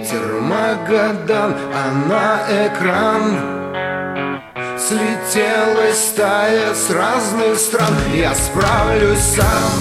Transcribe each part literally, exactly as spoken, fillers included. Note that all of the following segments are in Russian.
Питер, Магадан, а на экран слетелась стая с разных стран. Я справлюсь сам,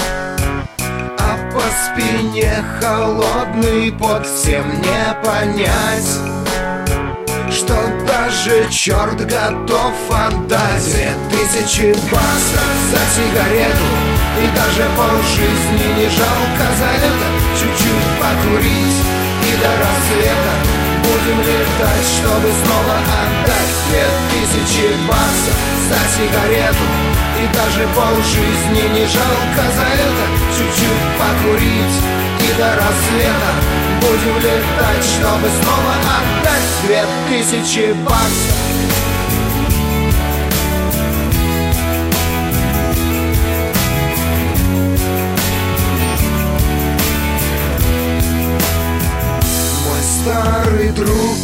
а по спине холодный пот. Всем не понять, что даже черт готов отдать две тысячи баксов за сигарету, и даже полжизни не жалко за это. Чуть-чуть покурить и до рассвета будем летать, чтобы снова отдать две тысячи баксов за сигарету, и даже полжизни не жалко за это. Чуть-чуть покурить и до рассвета будем летать, чтобы снова отдать две тысячи баксов. Старый друг,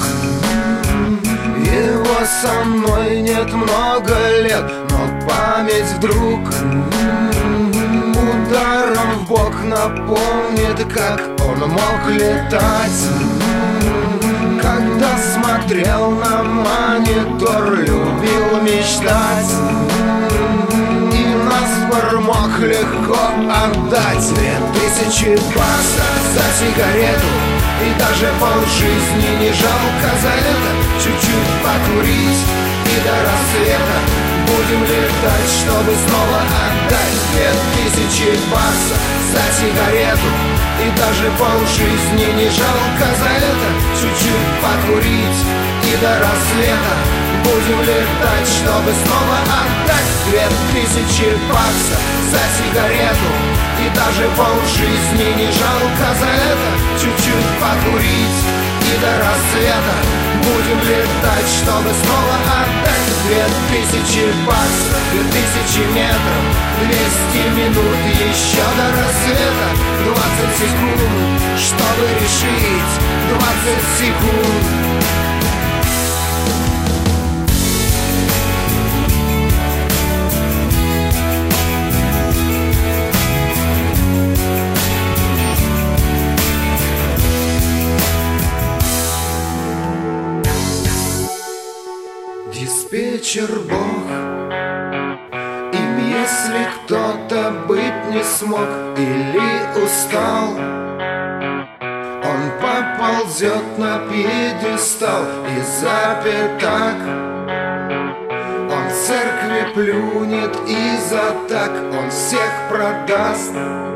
его со мной нет много лет, но память вдруг ударом в бок напомнит, как он мог летать. Когда смотрел на монитор, любил мечтать, и наспор мог легко отдать две тысячи баксов за сигарету, и даже полжизни не жалко за это. Чуть-чуть покурить и до рассвета будем летать, чтобы снова отдать две тысячи баксов за сигарету, и даже полжизни не жалко за это. Чуть-чуть покурить и до рассвета будем летать, чтобы снова отдать две тысячи баксов за сигарету, и даже полжизни не жалко за это. Чуть-чуть покурить и до рассвета будем летать, чтобы снова отдать две тысячи баксов. Две тысячи метров, двести минут, еще до рассвета двадцать секунд, чтобы решить двадцать секунд. Диспетчер Бог, им если кто-то быть не смог или устал, он поползет на пьедестал и запер так. Он в церкви плюнет и за так он всех продаст,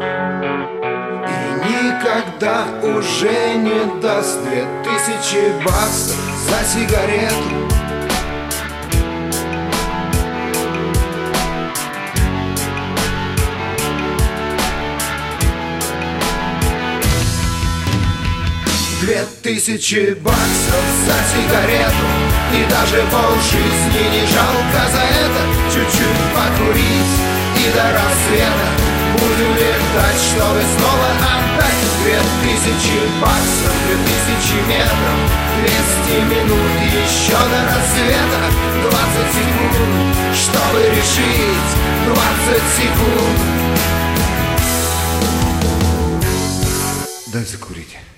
и никогда уже не даст две тысячи баксов за сигарету. Две тысячи баксов за сигарету, и даже полжизни не жалко за это. Чуть-чуть покурить и до рассвета будем летать, чтобы снова отдать две тысячи баксов. Две тысячи метров, двести минут, еще до рассвета двадцать секунд, чтобы решить двадцать секунд. Дай закурить.